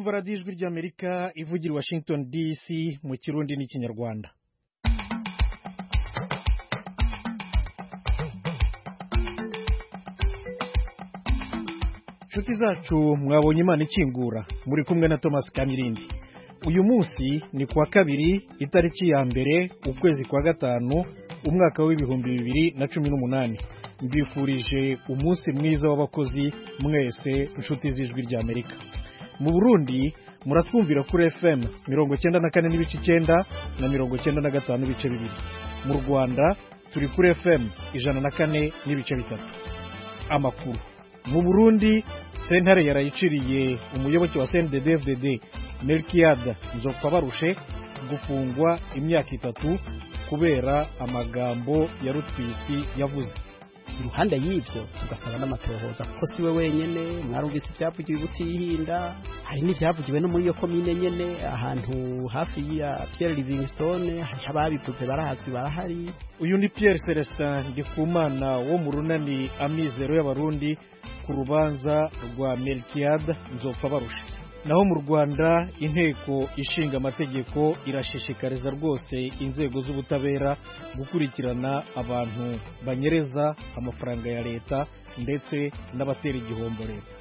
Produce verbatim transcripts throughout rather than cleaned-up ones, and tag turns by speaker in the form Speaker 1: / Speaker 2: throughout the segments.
Speaker 1: kumva radiyo ijwi ry'Amerika ivugira Washington D C mu Kirundi n'Ikinyarwanda. Nshuti zacu mwabonye Imana ikingura muri kumwe na Thomas Kamirindi. Uyu munsi ni kuwa kabiri itariki ya mbere ukwezi kwa gatanu umwaka w'ibihumbi bibiri na cumi n'umunani. Mbifurije umunsi mwiza w'abakozi mwese nshuti z'ijwi ry'Amerika. Mu Burundi muratwumvira kuri F M mirongo cyenda na kane n'ibice icyenda na mirongo cyenda na gatanu n'ibice bibiri. Mu Rwanda turi kuri F M ijana na kane n'ibice bitatu. Amakuru mu Burundi sentare yarayiciriye umuyoboke wa C N D D F D D Melchiade Nzopfabarushe gufungwa imyaka itatu kubera amagambo ya Rutwitsi yavuze.
Speaker 2: Iruhande y'ivyo tugasaba n'amatohoza kuko siwe wenyene mwarumvise ibyavugiwe butihinda, hari n'ibyavugiwe no muri iyo komine nyene ahantu hafi ya Pierre Livingstone, hari ababivuze barahazi barahari.
Speaker 1: Uyu ni Pierre Celestin Ndikumana wo mu runani Amizero y'Abarundi ku rubanza rwa Melchiade Nzopfabarushe. Naho mu Rwanda inteko ishinga amategeko irashishikariza rwose inzego z'ubutabera gukurikirana abantu banyereza amafaranga ya leta ndetse n'abatera igihombo leta.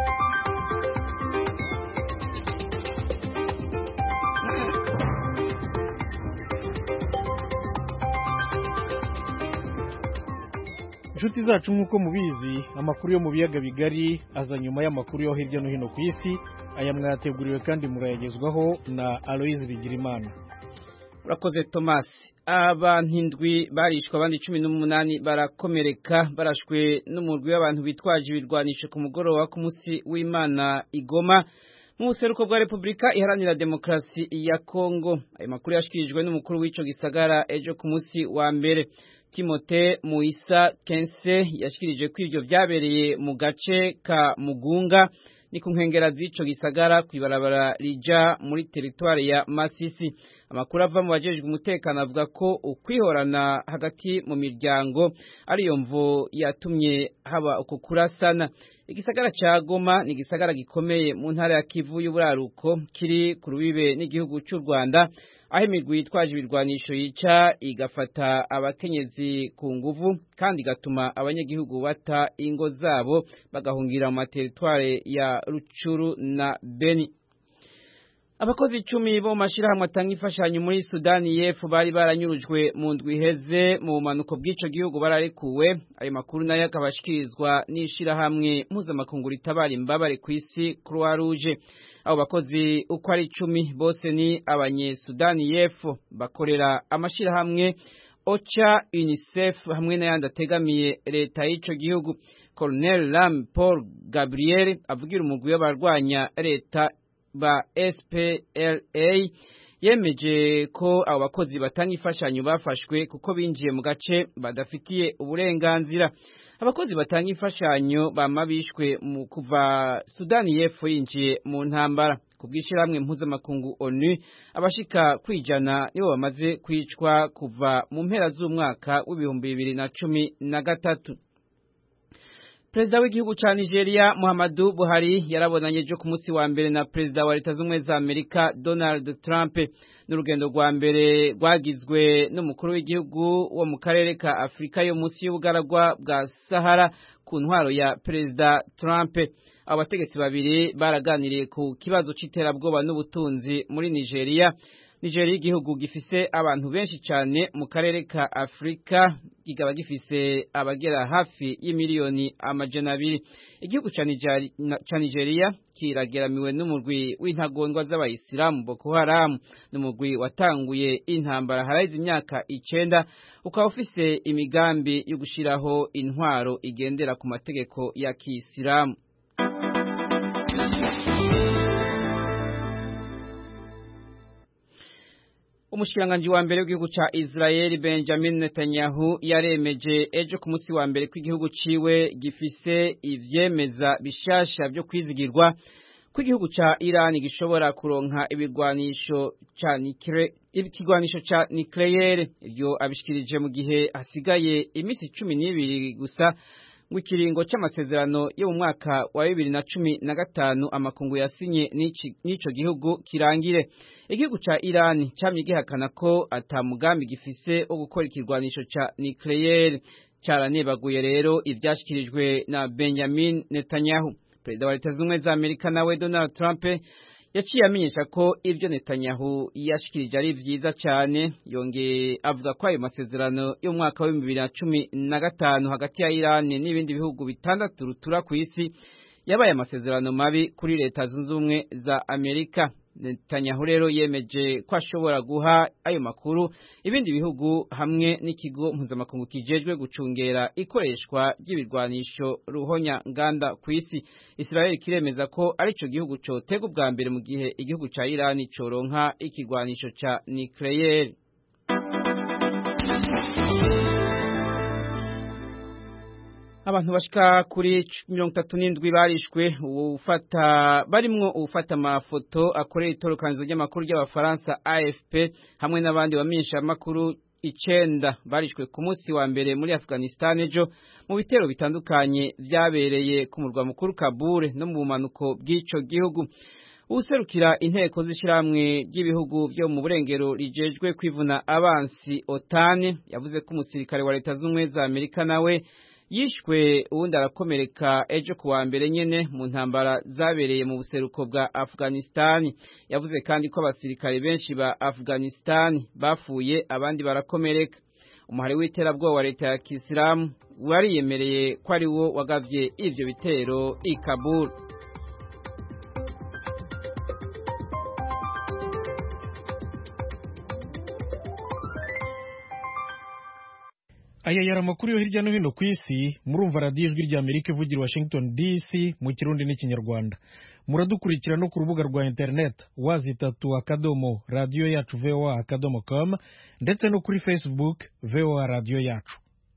Speaker 1: Inshuti zacu nk'uko mubizi amakuru yo mu biyaga bigari aza nyuma y'amakuru yo hirya no hino ku isi. Aya mwateguriwe kandi murayagezwaho na Aloise Bigirimana.
Speaker 3: Urakoze Thomas. Abantu indwi barishwe abandi cumi n'umunani barakomereka barashwe n'umurwi w'abantu bitwaje ibirwanisho ku mugoroba ku munsi w'Imana Igoma mu buseruko bwa Republika Iharanira Demokarasi ya Kongo. Ayo makuru yashikirijwe n'umukuru w'ico gisagara ejo ku munsi wa mbere. Timote Muisa Kense yashikirije ko ivyo vyabereye mu gace ka Mugunga ni ku nkengera z'ico gisagara kwibarabara rija muri teritwari ya Masisi. Amakuru ava mu bajejwe umutekano avuga ko ukwihorana hagati mu miryango ariyo mvo yatumye haba uko kurasana. Igisagara ca Goma ni igisagara gikomeye mu ntara ya Kivu y'Uburaruko kiri ku rubibe n'igihugu cy'u Rwanda, aho imirwi yitwaje ibirwanisho yica igafata abakenyezi ku nguvu kandi gatuma abanyagihugu bata ingo zabo bagahungira mu materitware ya Rucuru na Beni. Abakozi icumi bo mashirahamwe atanga imfashanyo muri Sudani y'Epfo bari baranyurujwe mu ndwi iheze mu bumanuko bw'ico gihugu bararekuwe. Ayo makuru nayo akabashikirizwa n'ishirahamwe mpuzamakungu ritabara imbabare ku isi Croix Rouge. Abo bakozi uko ari icumi bose ni abanye-Sudani y'Epfo bakorera amashirahamwe OCHA, UNICEF hamwe n'ayandi ategamiye leta y'ico gihugu. Colonel Lam Paul Gabriel avugira umugwi w'abarwanya leta ba S P L A yemeje ko abo bakozi batanga imfashanyo bafashwe kuko binjiye mu gace badafitiye uburenganzira. Abakozi batanga imfashanyo bamabishwe mu kuva Sudani y'Epfo yinjiye mu ntambara. Kubwishiramwe mpuzamakungu ONU abashika kwijana nibo bamaze kwicwa kuva mu mpera z'umwaka w'ibihumbi bibiri na cumi na gatatu. Perezida w'igihugu ca Nigeria Muhammadu Buhari yarabonanye ejo ku munsi wa mbere na Perezida wa Leta z'Ubumwe za Amerika Donald Trump. N'urugendo rwa mbere rwagizwe n'umukuru w'igihugu wo mu karere ka Afrika yo munsi y'ubugaragwa bwa Sahara ku ntwaro ya Perezida Trump. Abategetsi babiri baraganiriye ku kibazo c'iterabwoba n'ubutunzi muri Nigeria. Nigeria igihugu gifise abantu benshi cyane mu karere ka Afrika, kigaba gifise abagera hafi y'imiliyoni amajana abiri. Igihugu ca Nigeria, ca Nigeria kirageramiwe n'umurwi w'intagondwa z'abayisilamu Boko Haram, n'umurwi watanguye intambara harahize imyaka icenda, ukaba ufise imigambi yo gushiraho intwaro igendera ku mategeko ya Kisilamu. Umushikiranganji wa mbere w'igihugu ca Israel Benjamin Netanyahu yaremeje ejo ku munsi wa mbere kw'igihugu ciwe gifise ivyemeza bishasha byo kwizigirwa ko igihugu ca Iran gishobora kuronka ibigwanisho ca nucleaire ikigwanisho ca nucleaire. Ibyo abishikirije mu gihe hasigaye imisi cumi n'ibiri gusa ngo ikiringo c'amasezerano yo mu mwaka wa bibiri na cumi na gatanu amakungu yasinye n'ico gihugu kirangire. Igihugu ca Iran camye gihakana ko ata mugambi gifise wo gukora ikirwanisho ca nucleaire. Caranebaguye rero ivyashikirijwe na Benjamin Netanyahu. Perezida wa Leta Zunze Ubumwe za Amerika nawe Donald Trump yaciye amenyesha ko ivyo Netanyahu yashikirije ari vyiza cyane, yongeye avuga ko ayo masezerano yo mu mwaka wa bibiri na cumi na gatanu hagati ya Iran n'ibindi bihugu bitandatu rutura ku isi yabaye amasezerano mabi kuri Leta Zunze Ubumwe za Amerika. Netanyahu rero yemeje ko ashobora guha ayo makuru ibindi bihugu hamwe n'ikigo mpuzamakungu kijejwe gucungera ikoreshwa ry'ibirwanisho ruhonya nganda ku isi. Israel kiremeza ko arico gihugu cotega ubwa mbere mu gihe igihugu ca Iran coronka ikigwanisho ca nucleaire. Abantu bashika kuri mirongo itatu n'indwi barishwe ufata barimwo ufata amafoto akorera itorokanzo ry'amakuru y'Abafaransa A F P hamwe n'abandi bamenyesha amakuru icenda barishwe ku munsi wa mbere muri Afghanistan ejo mu bitero bitandukanye vyabereye ku murwa mukuru Kabul no mu bumanuko bw'ico gihugu. Userukira inteko z'ishiramwe ry'ibihugu byo mu burengero rijejwe kwivuna abansi OTAN yavuze ko umusirikare wa Leta Zunze Ubumwe za Amerika nawe yishwe uwundi arakomereka ejo kuwa mbere nyene mu ntambara zabereye mu buseruko bwa Afghanistan. Yavuze kandi ko abasirikare benshi ba Afghanistan bafuye abandi barakomereka. Umuhari w'iterabwoba wa leta ya Kisilamu wariyemereye ko ari wo wagavye ivyo bitero i Kabul.
Speaker 1: Aya yari amakuru yo hirya no hino ku isi. Murumva radiyo ijwi rya Amerika ivugira Washington D C mu Kirundi n'Ikinyarwanda. Muradukurikira no ku rubuga rwa internet wazitatu akadomo radio yacu voa akadomo com ndetse no kuri Facebook voa radio yacu.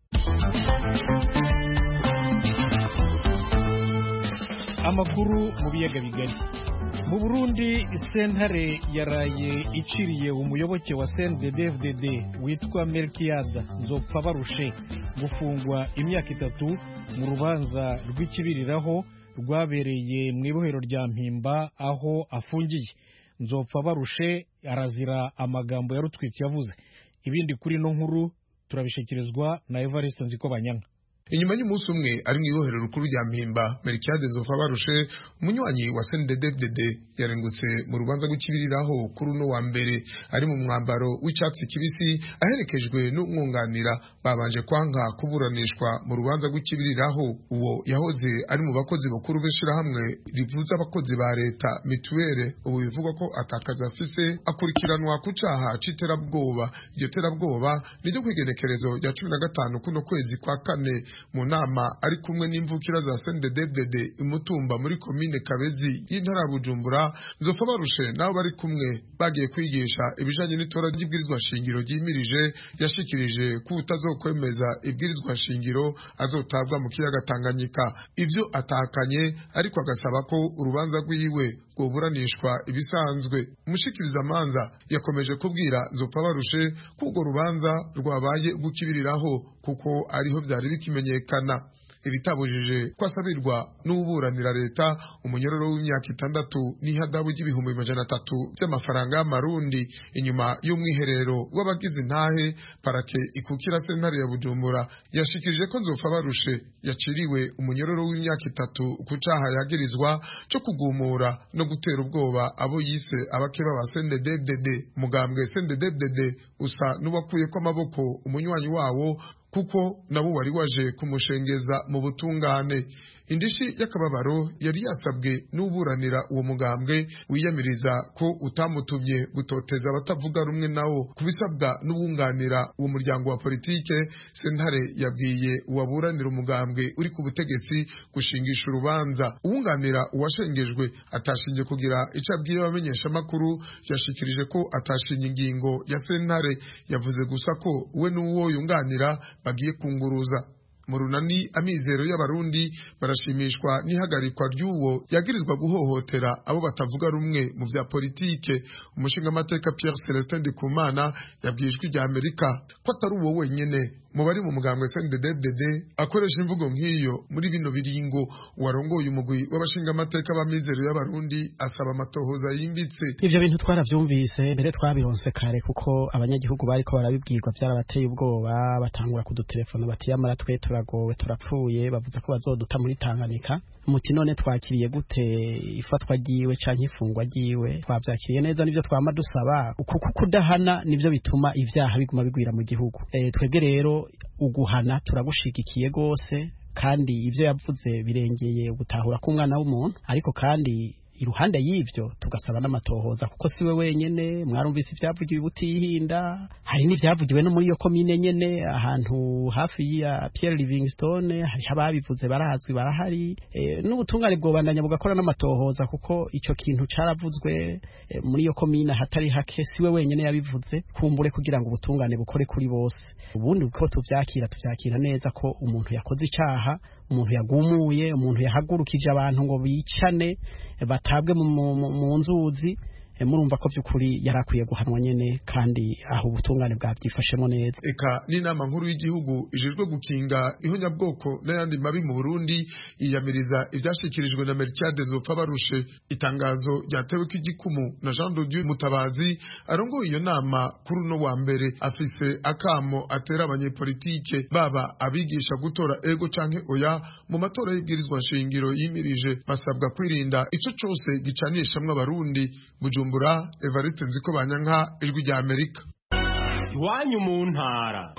Speaker 1: Amakuru mu biyaga bigari. Mu Burundi sentare yaraye iciriye umuyoboke wa C N D D F D D witwa Melkiade Nzopfabarushe gufungwa imyaka itatu mu rubanza rw'ikibiriraho rwabereye mu ibohero rya Mpimba aho afungiye. Nzopfabarushe arazira amagambo yarutwitse yavuze. Ibindi kuri no nkuru turabishikirizwa na Evariste Nzikobanyanga.
Speaker 4: Inyuma y'umunsi umwe ari mu ibohero rukuru rya Mpimba, Melkiade Nzopfabarushe umunywanyi wa C N D D F D D yarengutse mu rubanza rw'ikibiriraho kuri uno wa mbere ari mu mwambaro w'icatsi kibisi aherekejwe n'umwunganira babanje kwanka kuburanishwa mu rubanza rw'ikibiriraho. Uwo yahoze ari mu bakozi bakuru b'ishirahamwe rivuza abakozi ba leta mituwere, ubu bivugwa ko atakaza afise akurikiranwa ku caha c'iterabwoba. Iryo terabwoba niryo kwigenekerezo rya cumi na gatanu kuno kwezi kwa kane mu nama ari kumwe n'imvukira za C N D D F D D imutumba muri komine Kabezi y'intara ya Bujumbura. Nzopfabarushe nabo bari kumwe bagiye kwigisha ibijanye n'itora ry'ibwirizwa shingiro ryimirije, yashikirije ko utazokwemeza ibwirizwa shingiro azotabwa mu kiyaga Tanganyika. Ivyo atakanye ariko agasaba ko urubanza rwiwe rwoburanishwa ibisanzwe. Umushikiriza manza yakomeje kubwira Nzopfabarushe ko urwo rubanza rwabaye gukibiriraho kuko ariho vyari bikimenyekana. Ibitabujije kwasabirwa n'uburanira leta umunyororo w'imyaka itandatu n'ihadabu y'ibihumbi amajana atatu by'amafaranga y'amarundi. Inyuma y'umwiherero w'abagize intahe, parake ikukira sentare ya Bujumbura yashikirije ko Nzopfabarushe yaciriwe umunyororo w'imyaka itatu ku caha yagirizwa cyo kugumura no gutera ubwoba abo yise abakeba ba C N D D F D D. Mugambwe C N D D F D D usa n'ubakuye ko amaboko umunywanyi wawo kuko nabo wari waje kumushengeza mu butungane. Indishi y'akababaro yari yasabwe n'uburanira uwo mugambwe wiyamiriza ko utamutumye gutoteza abatavuga rumwe nawo kubisabwa n'ubunganira uwo muryango wa politike. Sentare yabwiye uwaburanira umugambwe uri ku butegetsi gushingisha urubanza. Uwunganira uwashengejwe atashinje kugira ico abwiye abamenyesha makuru, yashikirije ko atashinye ingingo ya sentare, yavuze gusa ko we n'uwo yunganira bagiye kunguruza. Mu runani amizero y'abarundi barashimishwa n'ihagarikwa ry'uwo yagirizwa guhohotera abo batavuga rumwe mu vya politike. Umushinga amateka Pierre Celestin Ndikumana yabwijwe rya Amerika ko atari uwo wenyene mu bari mu mugambwe C N D D F D D akoresha imvugo nk'iyo muri bino biringo. Warongoye umugwi w'abashinga amateka b'amizero y'abarundi asaba amatohoza yimbitse.
Speaker 2: Ivyo bintu twaravyumvise mbere twabironse kare kuko abanyagihugu bariko barabibwirwa byarabateye ubwoba, batangura kudutelefona bati yamara twe turagowe turapfuye, bavuze ko bazoduta muri Tanganyika. Muti none twakiriye gute ifatwa giwe canke ifungwa giwe? Twavyakiriye neza, nivyo twama dusaba kuko kudahana nivyo bituma ivyaha biguma bigwira mu gihugu. E, twebwe rero uguhana turagushigikiye gose, kandi ivyo yavuze birengeye ubutahura k'umwana w'umuntu, ariko kandi iruhande y'ivyo tugasaba n'amatohoza kuko siwe wenyene. Mwarumvise ibyavugiwe butihinda, hari n'ibyavugiwe no muri iyo komine nyene ahantu hafi ya Pierre Livingstone, hari ababivuze barazwi barahari. E, n'ubutungane bwobandanya bugakora n'amatohoza kuko ico kintu caravuzwe e, muri iyo komine hatari hake, siwe wenyene yabivuze, kumbure kugira ngo ubutungane bukore kuri bose. Ubundi uko tuvyakira tuvyakira neza ko umuntu yakoze icaha, umuntu yagumuye, umuntu yahagurukije abantu ngo bicane batabwe mu nzuzi. Murumva ko by'ukuri yarakwiye guhanwa nyene, kandi aho ubutungane bwabyifashemo neza.
Speaker 4: Eka n'inama nkuru y'igihugu ijejwe gukinga ihonyabwoko n'ayandi mabi mu Burundi iyamiriza ivyashikirijwe na Melchiade Nzopfabarushe. Itangazo ryatewe ko igikumu na Jean de Dieu Mutabazi arongoye iyo nama kuri uno wa mbere, afise akamo atera abanyepolitike baba abigisha gutora ego canke oya mu matora y'ibwirizwa nshingiro yimirije. Basabwa kwirinda ico cose gicanishamwe abarundi. Bujumbura, Evariste Nzikobanyanka, Ijwi rya Amerika.
Speaker 5: Iwanyu mu ntara.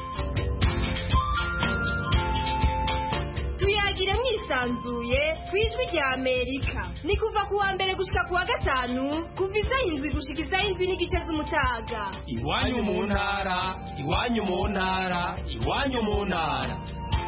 Speaker 6: Tuyagire mwisanzuye kwijwi rya Amerika. Ni kuva ku wa mbere gushika ku wa gatanu, kuva isaha indwi gushika isaha indwi n'igice z'umutaga.
Speaker 5: Iwanyu mu ntara, iwanyu mu ntara, iwanyu mu ntara.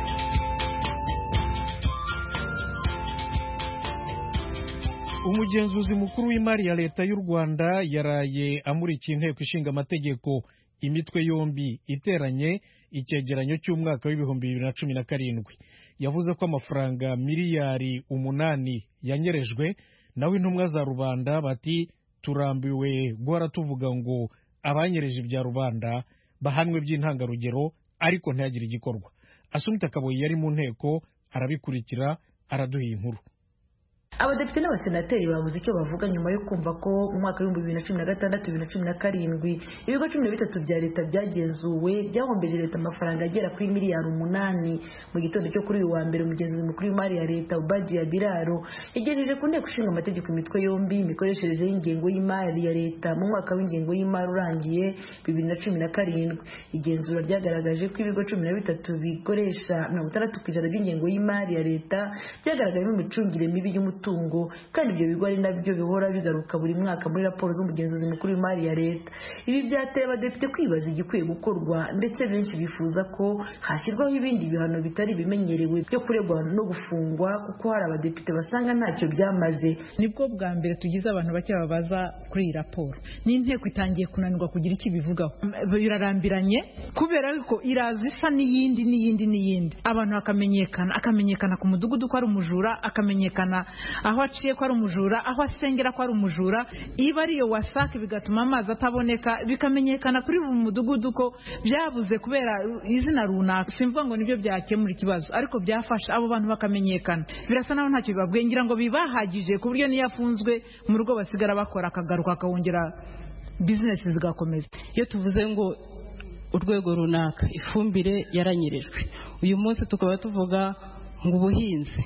Speaker 1: Umugenzuzi mukuru w'imari ya leta y'u Rwanda yaraye amurikiye inteko ishinga amategeko imitwe yombi iteranye icyegeranyo cy'umwaka w'ibihumbi bibiri na cumi na karindwi. Yavuze ko amafaranga miliyari umunani yanyerejwe, naho intumwa za rubanda bati turambiwe guhora tuvuga ngo abanyereje ibya rubanda bahanwe by'intangarugero, ariko ntihagire igikorwa. Asumta Kaboyi yari mu nteko arabikurikira, araduha inkuru.
Speaker 7: Abadepite n'abasenateri bavuze icyo bavuga nyuma yo kumva ko mu mwaka w'ibihumbi bibiri na cumi na gatandatu bibiri na cumi na karindwi ibigo cumi na bitatu bya leta byagenzuwe byahombeje leta amafaranga agera kuri miliyari umunani. Mu gitondo cyo kuri uyu wa mbere, umugenzuzi mukuru w'imari ya leta Ubadia Biraro yagejeje ku nteko ishinga amategeko imitwe yombi imikoreshereze y'ingengo y'imari ya leta mu mwaka w'ingengo y'imari urangiye bibiri na cumi na karindwi. Igenzura ryagaragaje ko ibigo cumi na bitatu bikoresha mirongo itandatu ku ijana by'ingengo y'imari ya leta byagaragayemo imicungire mibi y'umutungo, kandi ibyo bigo ari nabyo bihora bigaruka buri mwaka muri raporo z'umugenzuzi mukuru w'imari ya leta. Ibi byateye abadepite kwibaza igikwiye gukorwa, ndetse benshi bifuza ko hashyirwaho ibindi bihano bitari bimenyerewe byo kuregwa no gufungwa, kuko hari abadepite basanga ntacyo byamaze.
Speaker 8: Nibwo bwa mbere tugize abantu bake babaza kuri iyi raporo, n'inteko itangiye kunanirwa kugira icyo ibivugaho. Birarambiranye kubera ko iraza isa n'iyindi n'iyindi n'iyindi, abantu bakamenyekana, akamenyekana ku mudugudu ko ari umujura, akamenyekana aho aciye ko ari umujura, aho asengera ko ari umujura. Iba ariyo wasake bigatuma amazi ataboneka, bikamenyekana kuri buri mudugudu ko byabuze kubera izina runaka. Simvuga ngo nibyo byakemura ikibazo, ariko byafasha abo bantu bakamenyekana. Birasa naho ntacyo bibabwiye, ngira ngo bibahagije ku buryo niyo afunzwe mu rugo basigara bakora, akagaruka akawongera business zigakomeza.
Speaker 9: Iyo tuvuze ngo urwego runaka ifumbire yaranyirijwe, uyu munsi tukaba tuvuga ngo ubuhinzi,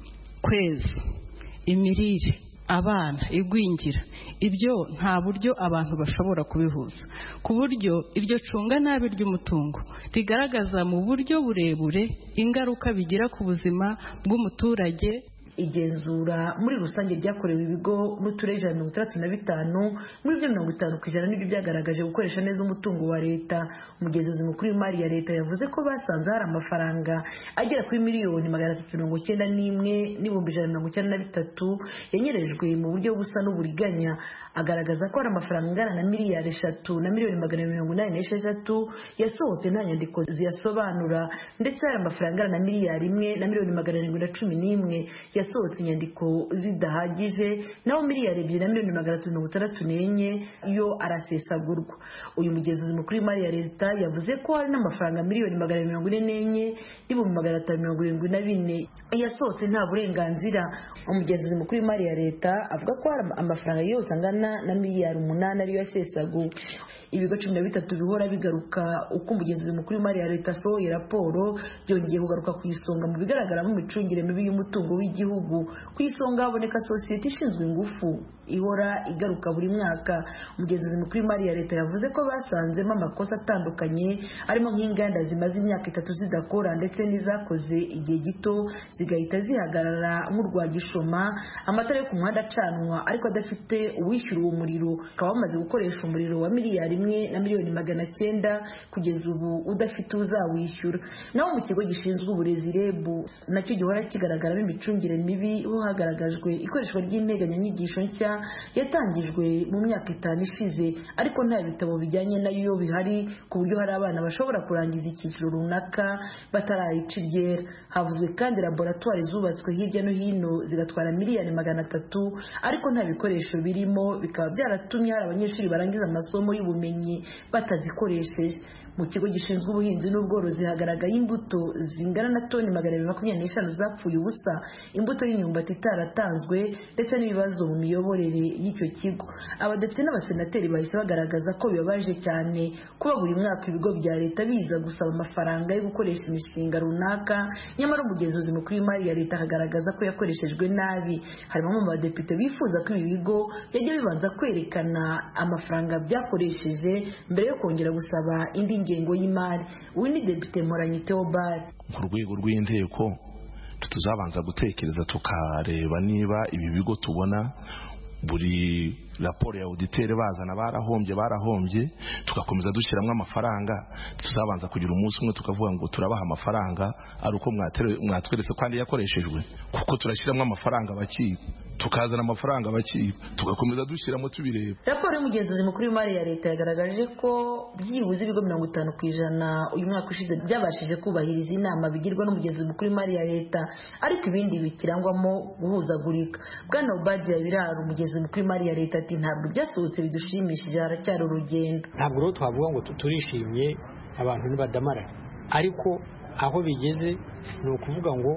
Speaker 9: kwezi, imirire, abana, igwingira, ibyo nta buryo abantu bashobora kubihuza, ku buryo iryo cunga nabi ry'umutungo rigaragaza mu buryo burebure ingaruka bigira ku buzima bw'umuturage.
Speaker 7: Igenzura muri rusange ryakorewe ibigo n'uturere ijana na mirongo itandatu na bitanu, muri byo mirongo itanu ku ijana nibyo byagaragaje gukoresha neza umutungo wa leta. Umugenzuzi mukuru w'imari ya leta yavuze ko basanze hari amafaranga agera kuri miliyoni magana atatu mirongo icyenda n'imwe n'ibihumbi ijana na mirongo icyenda na bitatu yanyerejwe mu buryo busa n'uburiganya. Agaragaza ko hari amafaranga angana na miliyari eshatu na miliyoni magana mirongo inani n'esheshatu yasohotse nta nyandiko ziyasobanura, ndetse hari amafaranga angana na miliyari imwe na miliyoni magana arindwi na cumi n'imwe yasohotse inyandiko zidahagije naho miliyari ebyiri na miliyoni magana atatu mirongo itandatu n'enye yo arasesagurwa. uyu mugenzuzi mukuru w'imari ya leta yavuze ko hari n'amafaranga miliyoni magana mirongo ine n'enye n'ibihumbi magana atanu mirongo irindwi na bine yasohotse nta burenganzira. umugenzuzi mukuru w'imari ya leta avuga ko hari amafaranga yose angana na miliyari umunani ariyo yasesaguwe. ibigo cumi na bitatu bihora bigaruka uko umugenzuzi mukuru w'imari ya leta asohoye raporo byongeye kugaruka ku isonga mu bigaragaramo imicungire mibi y'umutungo w'igihugu. ku isonga haboneka sosiyete ishinzwe ingufu ihora igaruka buri mwaka. umugenzuzi mukuru w'imari ya leta yavuze ko basanzemo amakosa atandukanye arimo nk'inganda zimaze imyaka itatu zidakora ndetse n'izakoze igihe gito zigahita zihagarara nk'urwa Gishoma, amatara yo ku muhanda acanwa ariko adafite uwishyura uwo muriro, ukaba bamaze gukoresha umuriro wa miliyari imwe na miliyoni magana cyenda kugeza ubu udafite uzawishyura. naho mu kigo gishinzwe uburezi R E B nacyo gihora kigaragaramo imicungire mibi, ho hagaragajwe ikoreshwa ry'integanyanyigisho nshya yatangijwe mu myaka itanu ishize ariko nta bitabo bijyanye nayo bihari ku buryo hari abana bashobora kurangiza icyiciro runaka batarayica iryera. havuzwe kandi laboratwari zubatswe hirya no hino zigatwara miliyoni magana atatu ariko nta bikoresho birimo, bikaba byaratumye hari abanyeshuri barangiza amasomo y'ubumenyi batazikoresheje. mu kigo gishinzwe ubuhinzi n'ubworozi hagaragaye imbuto zingana na toni magana abiri makumyabiri n'eshanu zapfuye ubusa, imbuto y'imyumbati itaratanzwe ndetse n'ibibazo mu miyoborere y'icyo kigo. abadepite n'abasenateri bahise bagaragaza ko bibabaje cyane kuba buri mwaka ibigo bya leta biza gusaba amafaranga yo gukoresha imishinga runaka, nyamara umugenzuzi mukuru w'imari ya leta akagaragaza ko yakoreshejwe nabi. harimo mu badepite bifuza ko ibi bigo byajya bibanza kwerekana amafaranga byakoresheje mbere yo kongera gusaba indi ngengo y'imari. uyu ni depite Mporanyi Theobald.
Speaker 10: ku rwego rw'inteko tuzabanza gutekereza tukareba niba ibi bigo tubona buri raporo ya auditeur bazana barahombye barahombye tugakomeza dushyiramo amafaranga, tuzabanza kugira umunsi umwe tukavuga ngo turabaha amafaranga ari uko mwatweretse kandi yakoreshejwe, kuko turashyiramo amafaranga bakiba tukazana amafaranga bakiba tugakomeza dushyiramo tubireba.
Speaker 7: raporo y'umugenzuzi mukuru w'imari ya leta yagaragaje ko byibuze ibigo mirongo itanu ku ijana uyu mwaka ushize byabashije kubahiriza inama bigirwa n'umugenzuzi mukuru w'imari ya leta, ariko ibindi bikirangwamo guhuzagurika. bwana Obadiah Biraro umugenzuzi mukuru w'imari ya leta ati ntabwo byasohotse bidushimishije, haracyari urugendo.
Speaker 11: ntabwo rero twavuga ngo turishimye abantu ntibadamarara, ariko aho bigeze ni ukuvuga ngo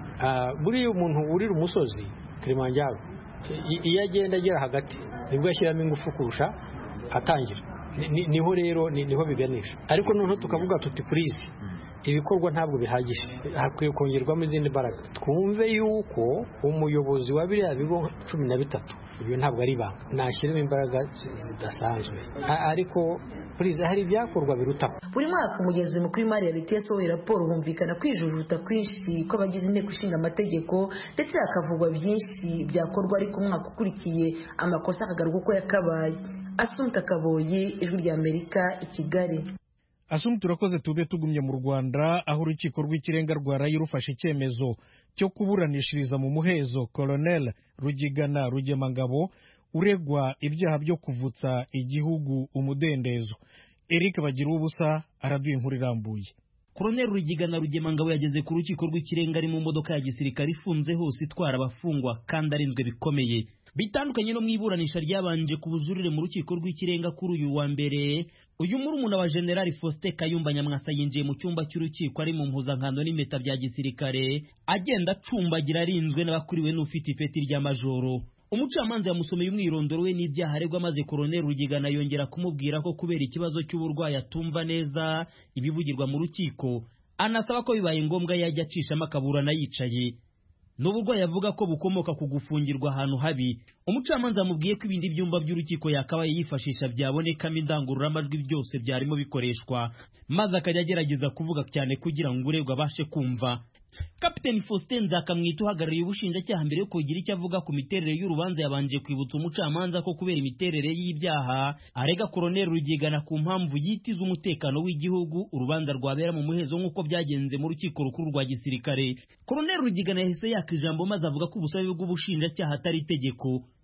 Speaker 11: buriya umuntu urira umusozi Kilimanjaro iyo agenda agera hagati nibwo yashyiramo ingufu kurusha atangira, niho rero niho biganisha. ariko noneho tukavuga tuti purize ibikorwa ntabwo bihagije, hakwiye kongerwamo izindi mbaraga. twumve yuko umuyobozi wa biriya bigo cumi na bitatu ibyo ntabwo ari ibanga, nashyiramo imbaraga zidasanzwe, ariko purize hari ibyakorwa birutaho.
Speaker 7: buri mwaka umugenzuzi mukuru w'imari ya leta yasohoye raporo humvikana kwijujuta kwinshi kw'abagize inteko ishinga amategeko ndetse hakavugwa byinshi byakorwa, ariko umwaka ukurikiye amakosa akagaruka uko yakabaye. Assumpta Kaboyi, Ijwi ry'Amerika, i Kigali.
Speaker 1: Assumpta turakoze. tube tugumye mu Rwanda aho urukiko rw'ikirenga rwaraye rufashe icyemezo cyo kuburanishiriza mu muhezo Colonel Rugigana Rugemangabo uregwa ibyaha byo kuvutsa igihugu umudendezo. Eric Bagira ubusa araduye inkuru irambuye.
Speaker 12: Colonel Rugigana Rugemangabo yageze ku rukiko rw'ikirenga ari mu modoka ya gisirikare ifunze hose itwara abafungwa kandi arinzwe bikomeye. Bitandukanye no mwiburanisha ryabanje ku bujurire mu rukiko rw'ikirenga kuri uyu wa mbere, uyu murumuna wa General Faustin Kayumba Nyamwasa yinjiye mu cyumba cy'urukiko ari mu mpuzankano n'impeta bya gisirikare agenda acumbagira arinzwe n'abakuriwe n'ufite ipeti rya majoro. Umucamanza yamusomeye umwirondoro we n'ibyaha aregwa, maze Colonel Rugigana yongera kumubwira ko kubera ikibazo cy'uburwayi atumva neza ibivugirwa mu rukiko, anasaba ko bibaye ngombwa yajya acishamo akaburana yicaye. N'uburwayi avuga ko bukomoka ku gufungirwa ahantu habi. Umucamanza amubwiye ko ibindi byumba by'urukiko yakabaye yifashisha byabonekamo indangururamajwi byose byarimo bikoreshwa, maze akajya agerageza kuvuga cyane kugira ngo uregwa abashe kumva. Kapiteni Faustin Nzakamwita uhagarariye ubushinjacyaha mbere yo kugira icyo avuga ku miterere y'urubanza yabanje kwibutsa umucamanza ko kubera imiterere y'ibyaha arega Colonel Rugigana ku mpamvu yitiza umutekano w'igihugu urubanza rwabera mu muhezo nk'uko byagenze mu rukiko rukuru rwa gisirikare. Colonel Rugigana yahise yaka ijambo maze avuga ko ubusabe bw'ubushinjacyaha atari itegeko.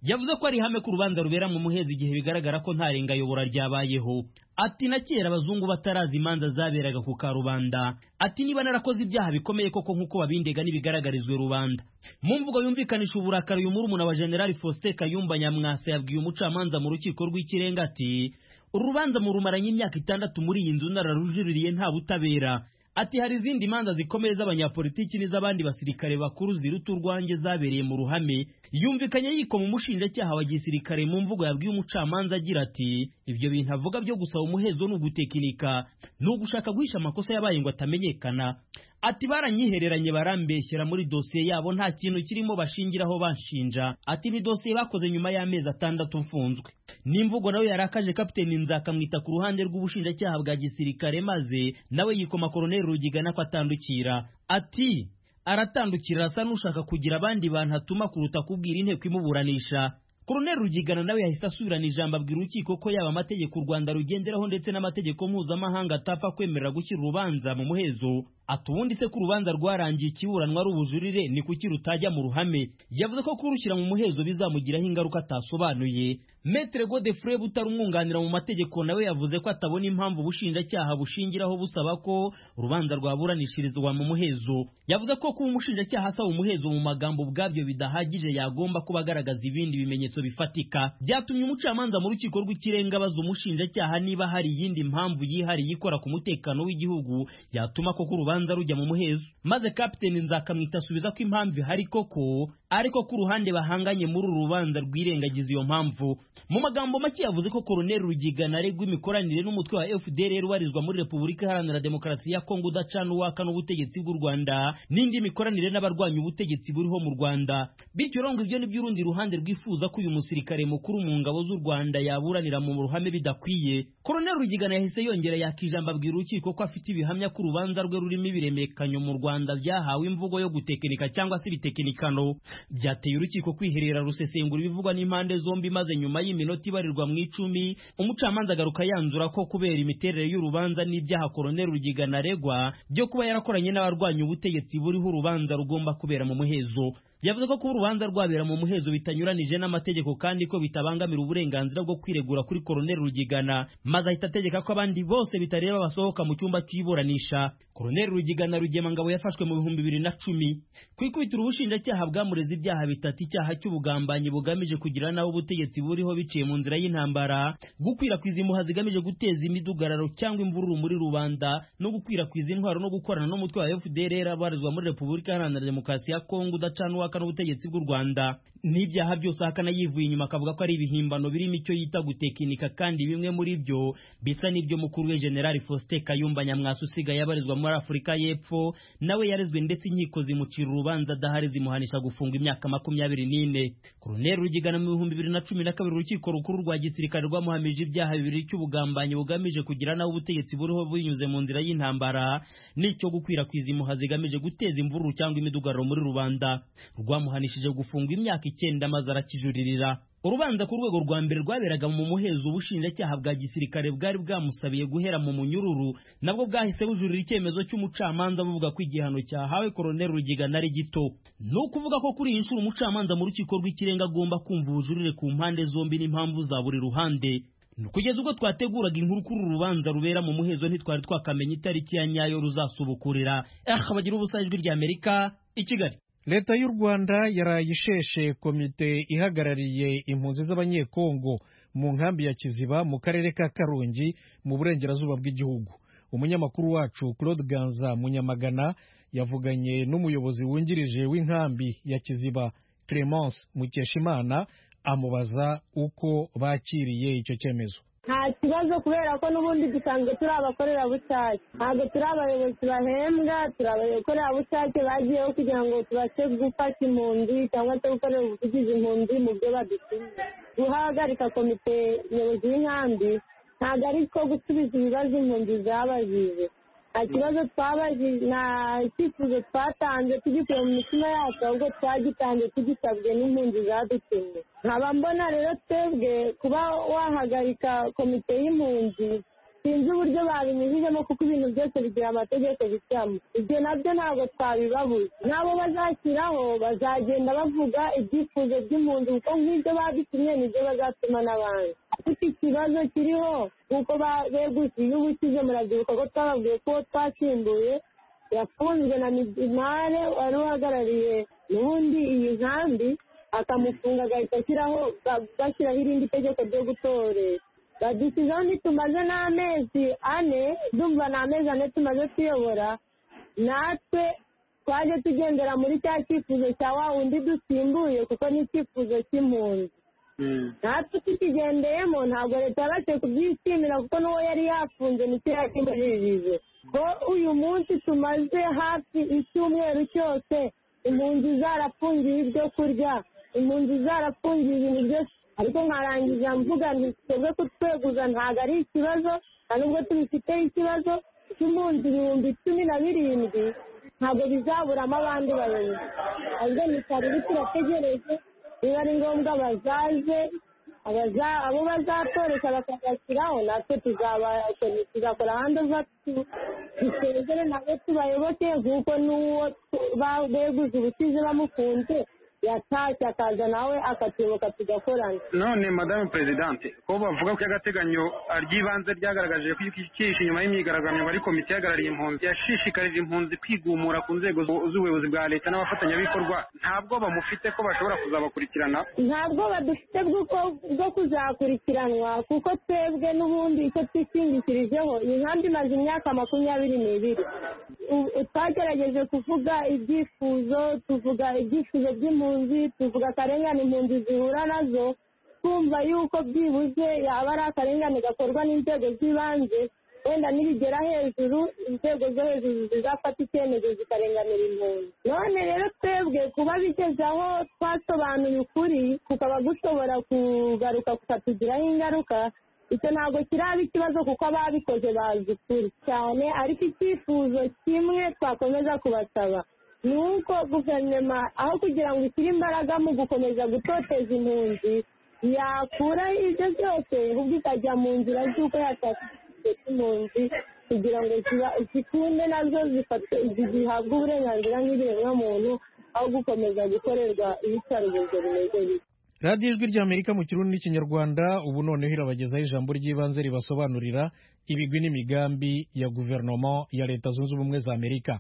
Speaker 12: yavuze ko ari ihame ko urubanza rubera mu muhezo igihe bigaragara ko nta rengayobora ryabayeho. Ati na kera abazungu batarazi imanza zaberaga ku karubanda. Ati niba narakoze ibyaha bikomeye koko nk'uko babindega n'ibigaragarizwe rubanda. Mu mvugo yumvikanisha uburakari uyu murumuna wa General Faustin Kayumba Nyamwasa yabwiye umucamanza mu rukiko rw'ikirenga ati urubanza mu rumaranye imyaka itandatu muri iyi nzu nararujuririye nta butabera. Ati hari izindi manza zikomeye z'abanyapolitiki n'iz'abandi basirikare bakuru ziruta urwanjye zabereye mu ruhame. Yumvikanye yikoma umushinjacyaha wa gisirikare mu mvugo yabwiye umucamanza agira ati ibyo bintu avuga byo gusaba umuhezo n'ugutekinika n'ugushaka guhisha amakosa yabaye ngo atamenyekana. Ati baranyihereranye barambeshyera muri dosiye yabo nta kintu kirimo bashingiraho banshinja. Ati ni dosiye bakoze nyuma y'amezi atandatu mfunzwe. Nimvugo nawe yarakaje Kapiteni Nzakamwita ku ruhande rw'ubushinjacyaha bwa gisirikare maze nawe yikoma Colonel Rugigana ko atandukira. Ati aratandukira asa n'ushaka kugira abandi bantu atuma kuruta kubwira inteko imuburanisha. Colonel Rugigana nawe yahise asubirana ijambo abwira urukiko ko yaba amategeko u Rwanda rugenderaho ndetse n'amategeko mpuzamahanga atapfa kwemerera gushyira urubanza mu muhezo. Ati ubundi se ko urubanza rwarangiye ikiburanwa ari ubujurire ni kuki rutajya mu ruhame. Yavuze ko kurushyira mu muhezo bizamugiraho ingaruka atasobanuye. Maître Godefroid Butari umwunganira mu mategeko nawe yavuze ko atabona impamvu ubushinjacyaha bushingiraho busaba ko urubanza rwaburanishirizwa mu muhezo. Yavuze ko kuba umushinjacyaha asaba umuhezo mu magambo ubwabyo bidahagije yagomba kuba agaragaza ibindi bimenyetso bifatika. Byatumye umucamanza mu rukiko rw'ikirenga abaza umushinjacyaha niba hari iyindi mpamvu yihariye ikora ku mutekano w'igihugu yatuma koko urubanza rujya mu muhezo. Maze Kapiteni Nzakamwita asubiza ko impamvu ihari koko ariko ku ruhande bahanganye muri uru rubanza rwirengagiza iyo mpamvu. Mu magambo make yavuze ko Colonel Rugigana aregwa imikoranire n'umutwe wa F D L R ubarizwa muri Repubulika Iharanira Demokarasi ya Kongo udacana uwaka n'ubutegetsi bw'u Rwanda n'indi mikoranire n'abarwanya ubutegetsi buriho mu Rwanda. Bityo rongo ibyo ni by'urundi ruhande rwifuza ko uyu musirikare mukuru mu ngabo z'u Rwanda yaburanira mu ruhame bidakwiye. Colonel Rugigana yahise yongera yakijamba abwira urukiko ko afite ibihamya ko urubanza rwe rurimo ibiremekanyo mu Rwanda byahawe imvugo yo gutekinika cyangwa se ibitekinikano. Byateye urukiko kwiherera rusesengura ibivugwa n'impande zombi maze nyuma y'iminota ibarirwa mu icumi umucamanza agaruka yanzura ko kubera imiterere y'urubanza n'ibyaha Colonel Rugigana aregwa byo kuba yarakoranye n'abarwanya ubutegetsi buriho urubanza rugomba kubera mu muhezo. Yavuze ko kuba urubanza rwabera mu muhezo bitanyuranije n'amategeko kandi ko bitabangamira uburenganzira bwo kwiregura kuri Colonel Rugigana, maze ahita ategeka ko abandi bose bitareba basohoka mu cyumba cy'iburanisha. Colonel Rugigana Rugemangabo yafashwe mu bihumbi bibiri na cumi. Kwikubitira ubushinjacyaha bwamureze ibyaha bitatu: icyaha cy'ubugambanyi bugamije kugira naho ubutegetsi buriho biciye mu nzira y'intambara, gukwirakwiza impuha zigamije guteza imidugararo cyangwa imvururu muri rubanda, no gukwirakwiza intwaro no gukorana n'umutwe wa F D L R abarizwa muri Repubulika Iharanira Demokarasi ya Kongo udacana uwaka n'ubutegetsi bw'u Rwanda. N'ibyaha byose akana yivuye inyuma akavuga ko ari ibihimbano birimo icyo yita gutekinika, kandi bimwe muri byo bisa n'ibyo mukuru we General Faustin Kayumba Nyamwasa usigaye abarizwa muri Afurika y'Epfo nawe yarezwe ndetse inkiko zimucira urubanza adahari zimuhanisha gufunga imyaka makumyabiri n'ine. Colonel Rugigana mu bihumbi bibiri na cumi na kabiri urukiko rukuru rwa gisirikare rwamuhamije ibyaha bibiri cy'ubugambanyi bugamije kugira naho ubutegetsi buriho binyuze mu nzira y'intambara n'icyo gukwirakwiza impuha zigamije guteza imvururu cyangwa imidugararo muri rubanda. Rwamuhanishije gufunga imyaka icyenda maze arakijuririra. Urubanza ku rwego rwa mbere rwaberaga mu muhezo ubushinjacyaha bwa gisirikare bwari bwamusabiye guhera mu munyururu, nabwo bwahise bujurira icyemezo cy'umucamanza buvuga ko igihano cyahawe Colonel Rugigana ari gito. Ni ukuvuga ko kuri iyi nshuro umucamanza mu rukiko rw'ikirenga agomba kumva ubujurire ku mpande zombi n'impamvu za buri ruhande. Kugeza ubwo twateguraga inkuru kuri uru rubanza rubera mu muhezo ntitwari twakamenya itariki ya nyayo ruzasubukurira. Ah, bagira ubusa ijwi rya Amerika i Kigali.
Speaker 1: Leta y'u Rwanda yarayisheshe komite ihagarariye impunzi z'abanyekongo mu nkambi ya Kiziba mu karere ka Karongi mu burengerazuba bw'igihugu. Umunyamakuru wacu Claude Ganza Munyamagana yavuganye n'umuyobozi wungirije w'inkambi ya Kiziba Clemence Mukeshimana amubaza uko bakiriye icyo cyemezo.
Speaker 13: Nta kibazo kubera ko n'ubundi dusanzwe turi abakorerabushake, ntabwo turi abayobozi bahembwa, turi abakorerabushake bagiyeho kugira ngo tubashe gufasha impunzi cyangwa se gukorera ubuvugizi impunzi mu byo badutumye. Guhagarika komite nyobozi y'inkambi ntabwo ari ko gusubiza ibibazo impunzi zabajije. Nta kibazo twabajije, nta icyifuzo twatanze tugikuye mu mitima yacu, ahubwo twagitanze tugisabwe n'impunzi zadutumye. nkaba mbona rero twebwe kuba wahagarika komite y'impunzi sinzi uburyo babinyujijemo kuko ibintu byose bigira amategeko bishyiramo ibyo nabyo ntabwo twabibabuza n'abo bazashyiraho bazagenda bavuga ibyifuzo by'impunzi kuko nk'ibyo badutumye nibyo bazatuma n'abandi ariko ikibazo kiriho kuko begusi y'ubukize murabyibuka ko twababwiye ko twasimbuye yafunzwe na midimare wari uhagarariye n'ubundi iyi nkambi akamufunga agahita ashyiraho bashyiraho irindi tegeko ryo gutorera badusizeho ntitumaze n'amezi ane dumva ni amezi ane tumaze tuyobora natwe twaje tugendera muri cya cyifuzo cya wa wundi dusimbuye kuko ni icyifuzo cy'impunzi natwe tukigendeyemo ntabwo leta yabashije kubyishimira kuko n'uwo yari yafunze nicyo yakimujije ko uyu munsi tumaze hafi icyumweru cyose impunzi zarafungiye ibyo kurya impunzi zarafungiye ibintu byose ariko nkarangiza mvuga nti twebwe kutweguza ntabwo ari ikibazo nta nubwo tubifiteho ikibazo cy'impunzi ibihumbi cumi na birindwi ntabwo bizaburamo abandi bayobozi ahubwo ni kare turategereje niba ari ngombwa bazaze abo bazatoresha bakabashyiraho natwe tuzakora ahandi dusezere nabo tubayoboke nk'uko n'uwo beguze ubusize bamufunze yatashye akaza nawe akatuyoboka tugakorana.
Speaker 14: None madame presidente ko bavuga ko y'agateganyo ry'ibanze ryagaragaje ko ikihishe inyuma y'imyigaragambyo bari komite yagarariye impunzi yashishikarije impunzi kwigumura ku nzego z'ubuyobozi bwa leta n'abafatanyabikorwa ntabwo bamufite ko bashobora kuzabakurikirana
Speaker 13: ntabwo badufite bwo kuzakurikiranwa kuko twebwe n'ubundi icyo twishingikirijeho iyi nkambi imaze imyaka makumyabiri n'ibiri twagerageje kuvuga ibyifuzo tuvuga ibyifuzo by'impunzi tuvuga akarengane impunzi zihura nazo twumva yuko byibuze yaba ari akarengane gakorwa n'inzego z'ibanze wenda nibigera hejuru inzego zo hejuru zizafata icyemezo zikarenganira impunzi none rero twebwe kuba bigeze aho twasobanuye ukuri kukaba gushobora kugaruka kukatugiraho ingaruka icyo ntabwo kiraba ikibazo kuko ababikoze bazi ukuri cyane ariko icyifuzo kimwe twakomeza kubasaba ni uko guverinoma aho kugira ngo ishyire imbaraga mu gukomeza gutoteza impunzi yakura ibyo byose ahubwo ikajya mu nzira z'uko yataka impunzi kugira ngo zikunde nazo zihabwe uburenganzira nk'ibiremwamuntu aho gukomeza gukorerwa ibicarubozo bimeze bityo.
Speaker 1: radiyo ijwi ry'amerika mu kirundi n'ikinyarwanda ubu noneho irabagezaho ijambo ry'ibanze ribasobanurira ibigwi n'imigambi ya guverinoma ya leta zunze ubumwe za amerika.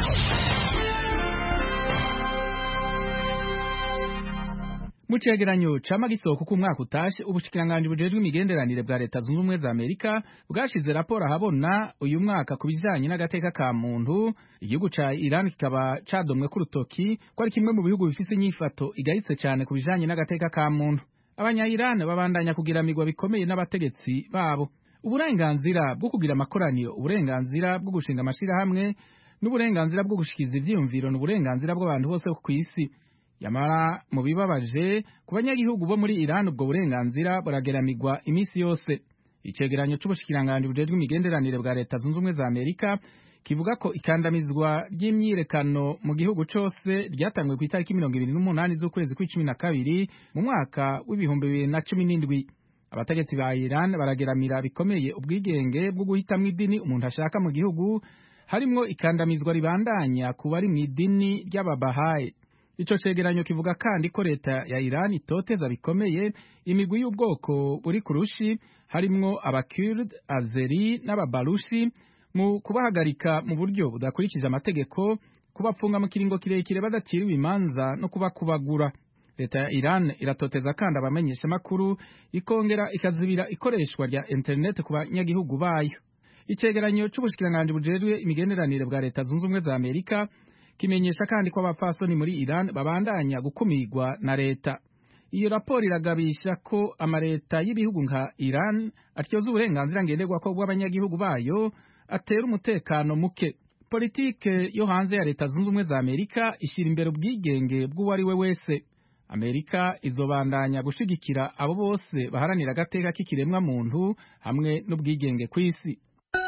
Speaker 15: mu cegeranyo ca magisoko ku mwaka utashe ubushikiranganji bujejwe imigenderanire bwa leta zunze ubumwe za amerika bwashize raporo ahabona uyu mwaka ku bijanye n'agateka ka muntu igihugu ca iran kikaba cadomwe ku rutoki ko ari kimwe mu bihugu bifise inyifato igayitse cane ku bijanye n'agateka ka muntu. abanya-iran babandanya kugiramirwa bikomeye n'abategetsi babo. uburenganzira bwo kugira amakoraniro uburenganzira bwo gushinga amashirahamwe n'uburenganzira bwo gushikiza ivyiyumviro n'uburenganzira bw'abantu bose ku isi. Yamara mu bibabaje ku banyagihugu bo muri Iran ubwo burenganzira burageramirwa imisi yose. Icegeranyo c'ubushikiranganji bujejwe imigenderanire bwa leta zunze ubumwe za Amerika kivuga ko ikandamizwa ry'imyirekano mu gihugu cose ryatanzwe ku itariki mirongo ibiri n'umunani z'ukwezi kw'icumi na kabiri mu mwaka w'ibihumbi bibiri na cumi n'indwi. Abategetsi ba Iran barageramira bikomeye ubwigenge bwo guhitamwo idini umuntu ashaka mu gihugu, harimwo ikandamizwa ribandanya ku bari mw'idini ry'ababahaye. Ico cegeranyo kivuga kandi ko leta ya Iran itoteza bikomeye imigwi y'ubwoko buri kurushi harimwo abakurd, azeri n'ababarushi mu kubahagarika mu buryo budakurikije amategeko, kubapfunga mu kiringo kirekire badaciriwe imanza no kubakubagura. Leta ya Iran iratoteza kandi abamenyesha makuru ikongera ikazibira ikoreshwa rya internet ku banyagihugu bayo. Icegeranyo c'ubushikiranganji bujejwe imigenderanire bwa leta zunze ubumwe za Amerika kimenyesha kandi ko abapfasoni muri Iran babandanya gukumigwa na leta. Iyo raporo iragabisha ko amareta y'ibihugu nka Iran atyoza uburenganzira ngenderwako bw'abanyagihugu bayo, atera umutekano muke. Politike yo hanze ya leta zunze ubumwe za Amerika ishira imbere ubwigenge bw'uwari we wese. Amerika izobandanya gushigikira abo bose baharanira agateka k'ikiremwa muntu hamwe n'ubwigenge kw'isi.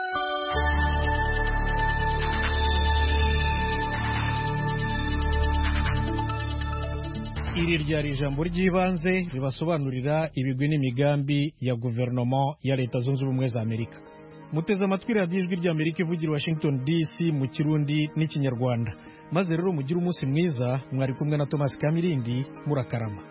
Speaker 1: Iri ryari ijambo ry'ibanze ribasobanurira ibigwi n'imigambi ya guverinoma ya leta zunze ubumwe za Amerika. muteze amatwi radiyo ijwi ry'amerika ivugira Washington D C mu kirundi n'ikinyarwanda. Maze rero mugire umunsi mwiza, mwari kumwe na Thomas Kamirindi, murakarama.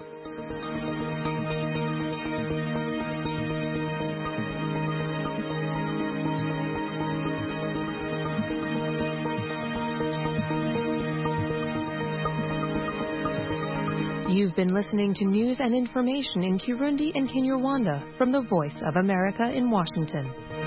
Speaker 16: You've been listening to news and information in Kirundi and Kinyarwanda from the Voice of America in Washington.